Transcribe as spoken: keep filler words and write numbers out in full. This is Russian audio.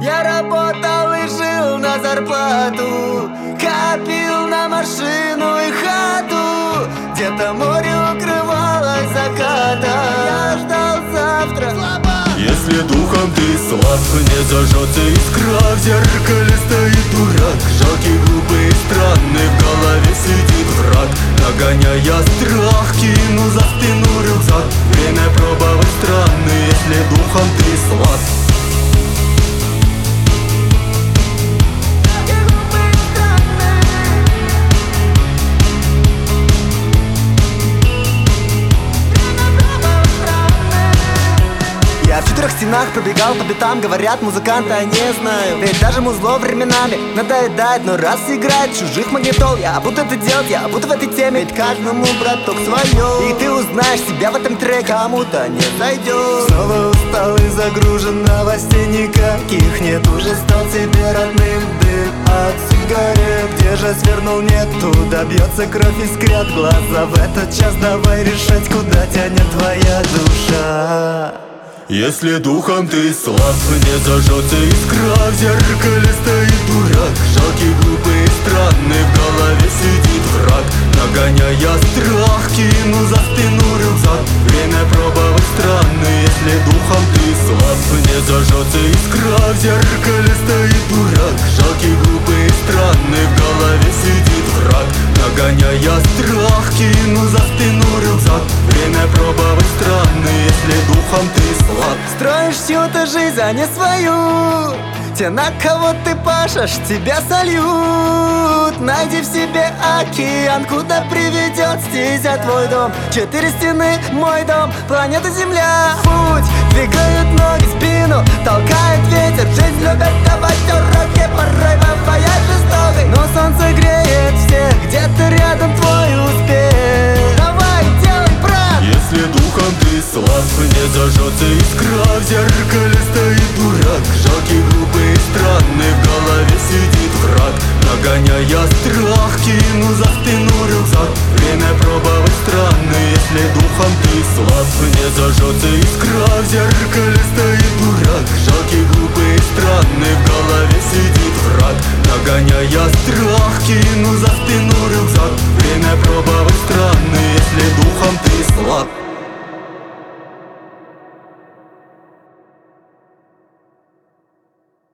Я работал и жил на зарплату, копил на машину и хату. Где-то море укрывалось заката. Я ждал завтра. Если духом ты слаб, не зажжется искра. В зеркале стоит дурак, жалкий, глупый и странный. В голове сидит враг, нагоняя страх. Кину за спину рюкзак, время пробовать странный. Если духом ты слаб. Я в четырех стенах пробегал по битам, говорят музыканты, а не знаю. Ведь даже музло временами надоедает, но раз играет чужих магнитол, я буду это делать, я буду в этой теме. Ведь каждому, браток, свое. И ты узнаешь себя в этом треке, кому-то не зайдет. Снова устал и загружен, новостей никаких нет. Уже стал тебе родным дым от сигарет. Где же свернул, нету, добьется кровь, искрят глаза. В этот час давай решать, куда тянет твоя душа. Если духом ты слаб, не зажжется искра. В зеркале стоит дурак, жалкий, глупый и странный. В голове сидит враг, нагоняя страх. Кину за спину рюкзак, время пробовать странный. Если духом ты слаб, не зажжется искра. В зеркале стоит дурак, жалкий, глупый и странный. В голове сидит враг, нагоняя страх. Кину за спину рюкзак, время пробовать странный. Если духом ты слаб. Строишь чью-то жизнь, а не свою. Те, на кого ты пашешь, тебя сольют. Найди в себе океан, куда приведет стезя твой дом. Четыре стены, мой дом, планета Земля. Путь, двигают ноги, спину толкает ветер. Жизнь любит давать уроки, порой бывает жестокой. Но солнце греет всех, где-то рядом твой успех. Давай, делай, брат! Если духом ты слаб, не зажжется искра. В зеркале стоит дурак, жалкий, глупый и странный. В голове сидит враг, нагоняя страх. Кину за спину рюкзак, время пробовать странный. Если духом ты слаб, не зажжется искра. В зеркале стоит дурак, жалкий, глупый и странный. В голове сидит враг, нагоняя страх. Кину за